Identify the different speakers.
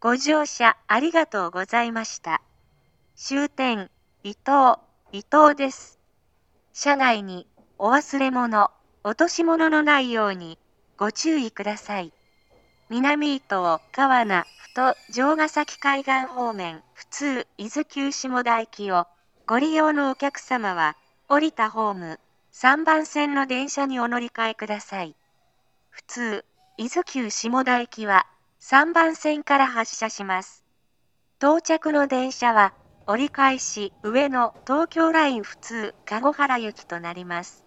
Speaker 1: ご乗車ありがとうございました。終点、伊東です。車内にお忘れ物、落とし物のないようにご注意ください。南伊東、川名、ふと、城ヶ崎海岸方面、普通、伊豆急下田行きをご利用のお客様は、降りたホーム、3番線の電車にお乗り換えください。普通、伊豆急下田行きは3番線から発車します。到着の電車は折り返し上の東京ライン普通、籠原行きとなります。